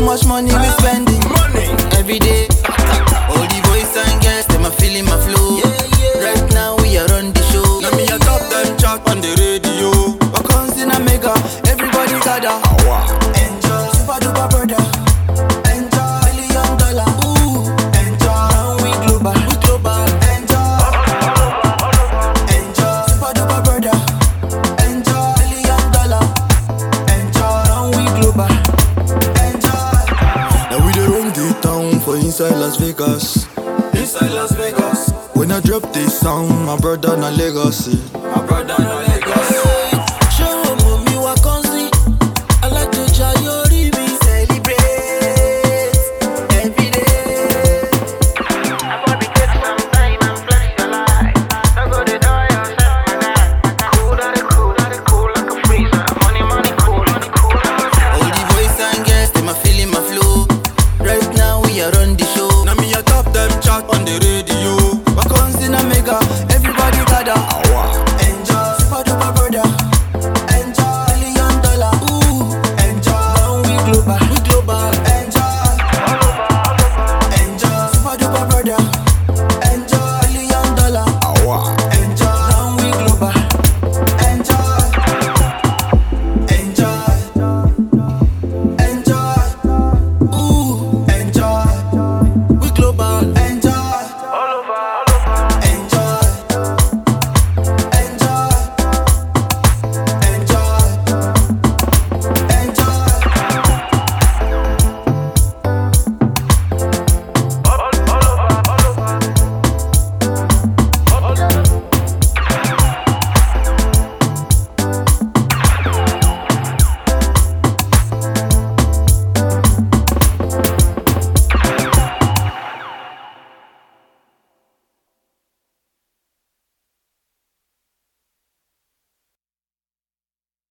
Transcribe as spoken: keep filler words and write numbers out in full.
Too much money we spending. Money. Every day. All the boys and girls, them are feeling my flow. Right now we are on the show. Now me a top them chat on the radio. Wakons in a mega, everybody gather. Enjoy, super duper brother. Enjoy, million dollar. Ooh, enjoy, now we global, we global. Enjoy, enjoy, super duper brother. Enjoy, million dollar. Enjoy, now we global. Enjoy. Now we dey run the town for inside Las Vegas. Inside Las Vegas, When I drop this sound, my brother na legacy. my brother no Lagos. Show me Wakonzi. I like to try your ribby. Celebrate every day. I wanna take some time and flex your life. I go to die outside my life. Cool, that it cool, that it cool like a freezer. Money, money, cool, money, cool. All the boys and girls, them are feeling my flow. Right now we are on the show. Now me a top them chat on the radio. Wakons in a mega, everybody gather.